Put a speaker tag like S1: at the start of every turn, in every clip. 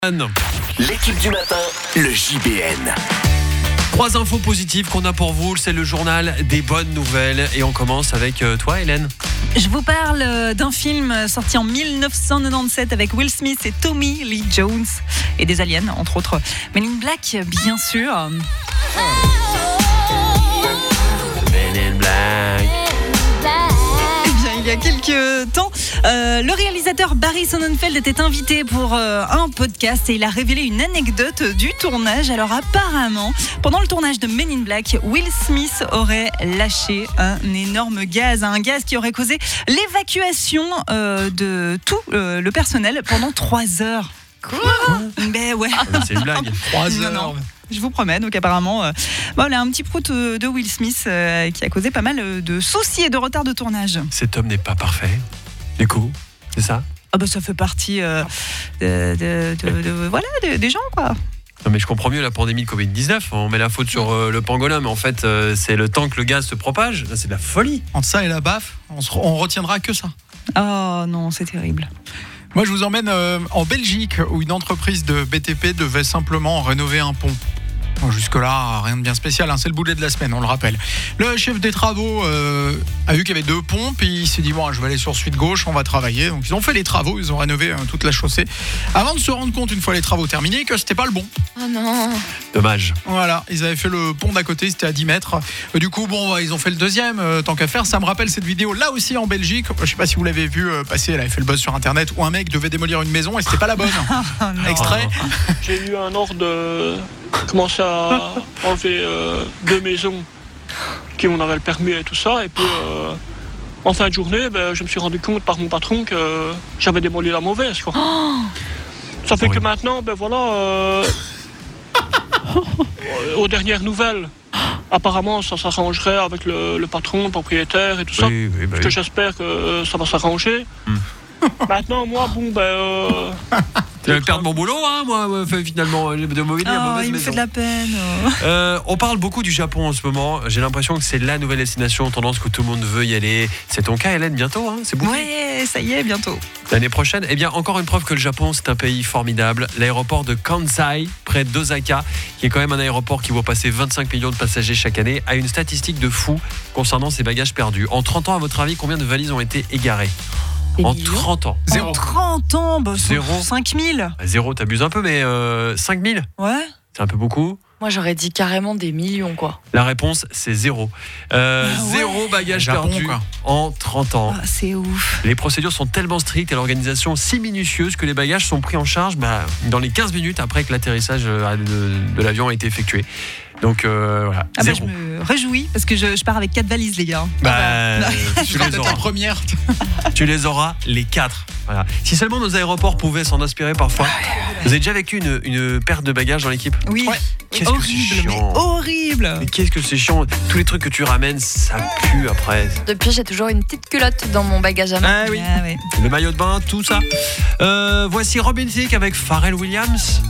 S1: L'équipe du matin, le JBN.
S2: 3 infos positives qu'on a pour vous, c'est le journal des bonnes nouvelles et on commence avec toi Hélène.
S3: Je vous parle d'un film sorti en 1997 avec Will Smith et Tommy Lee Jones et des aliens entre autres. Men in Black bien sûr.
S2: Men in Black.
S3: Il y a quelques temps, le réalisateur Barry Sonnenfeld était invité pour un podcast et il a révélé une anecdote du tournage. Alors apparemment, pendant le tournage de Men in Black, Will Smith aurait lâché un énorme gaz, un gaz qui aurait causé l'évacuation de tout le personnel pendant 3 heures.
S4: Quoi ?
S3: Ben ouais.
S2: C'est une blague.
S3: 3 heures. Non. Je vous promets, donc apparemment, voilà, un petit prout de Will Smith qui a causé pas mal de soucis et de retard de tournage.
S2: Cet homme n'est pas parfait, du coup, c'est ça ?
S3: Ah bah ça fait partie des gens quoi.
S2: Non mais je comprends mieux la pandémie de Covid-19, on met la faute sur le pangolin, mais en fait c'est le temps que le gaz se propage, là, c'est de la folie.
S4: Entre ça et la baffe, on retiendra que ça.
S3: Oh non, c'est terrible.
S4: Moi, je vous emmène en Belgique où une entreprise de BTP devait simplement rénover un pont. Bon, jusque-là, rien de bien spécial, hein, c'est le boulet de la semaine, on le rappelle. Le chef des travaux a vu qu'il y avait 2 ponts, puis il s'est dit, bon, je vais aller sur suite gauche, on va travailler. Donc ils ont fait les travaux, ils ont rénové toute la chaussée, avant de se rendre compte, une fois les travaux terminés, que c'était pas le bon.
S3: Oh non.
S2: Dommage.
S4: Voilà, ils avaient fait le pont d'à côté, c'était à 10 mètres. Du coup, bon, ils ont fait le deuxième, tant qu'à faire. Ça me rappelle cette vidéo, là aussi en Belgique, je sais pas si vous l'avez vu passer, elle avait fait le buzz sur Internet, où un mec devait démolir une maison et c'était pas la bonne. Extrait.
S5: J'ai eu un ordre de commencer à enlever 2 maisons qui on avait le permis et tout ça, et puis en fin de journée je me suis rendu compte par mon patron que j'avais démoli la mauvaise quoi. Ça fait que maintenant aux dernières nouvelles apparemment ça s'arrangerait avec le patron, le propriétaire et tout ça. Parce que j'espère que ça va s'arranger. Maintenant moi
S2: tu vas perdre mon boulot, hein, moi, finalement, de mobilier.
S3: Il me fait de la peine.
S2: On parle beaucoup du Japon en ce moment. J'ai l'impression que c'est la nouvelle destination, tendance que tout le monde veut y aller. C'est ton cas, Hélène, bientôt, hein, c'est bouclé.
S3: Ouais, ça y est, bientôt.
S2: L'année prochaine, eh bien, encore une preuve que le Japon, c'est un pays formidable. L'aéroport de Kansai, près d'Osaka, qui est quand même un aéroport qui voit passer 25 millions de passagers chaque année, a une statistique de fou concernant ses bagages perdus. En 30 ans, à votre avis, combien de valises ont été égarées ? En 30 ans.
S4: Zéro.
S3: En 30 ans,
S2: Zéro.
S3: 5000.
S2: Zéro, t'abuses un peu, mais 5000 ?
S3: Ouais.
S2: C'est un peu beaucoup.
S6: Moi, j'aurais dit carrément des millions, quoi.
S2: La réponse, c'est 0. Zéro bagage perdu en 30 ans.
S3: Ah, c'est ouf.
S2: Les procédures sont tellement strictes et l'organisation si minutieuse que les bagages sont pris en charge dans les 15 minutes après que l'atterrissage de l'avion a été effectué. Donc voilà.
S3: Je me réjouis parce que je pars avec 4 valises, les gars.
S2: Tu les auras.
S4: Ta première.
S2: Tu les auras les 4. Voilà. Si seulement nos aéroports pouvaient s'en inspirer parfois. Vous avez déjà vécu une perte de bagages dans l'équipe ?
S3: Oui.
S4: Ouais.
S2: Qu'est-ce que c'est chiant.
S3: Horrible.
S2: Mais qu'est-ce que c'est chiant. Tous les trucs que tu ramènes, ça pue après.
S6: Depuis, j'ai toujours une petite culotte dans mon bagage à main.
S2: Ah oui.
S3: Ah, ouais.
S2: Le maillot de bain, tout ça. Voici Robin Thicke avec Pharrell Williams.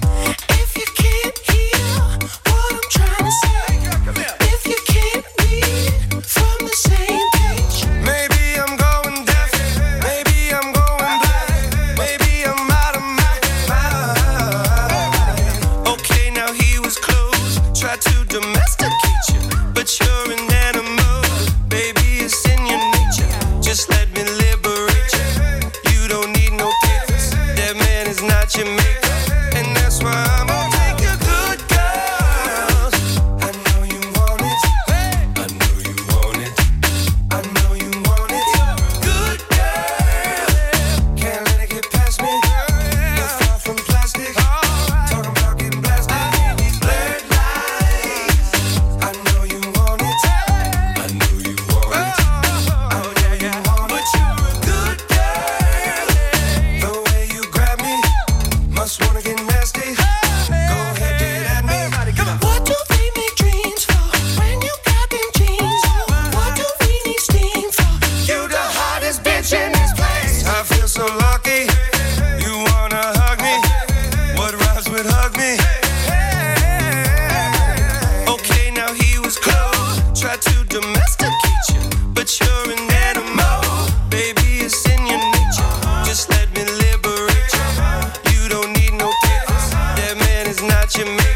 S7: what you mean.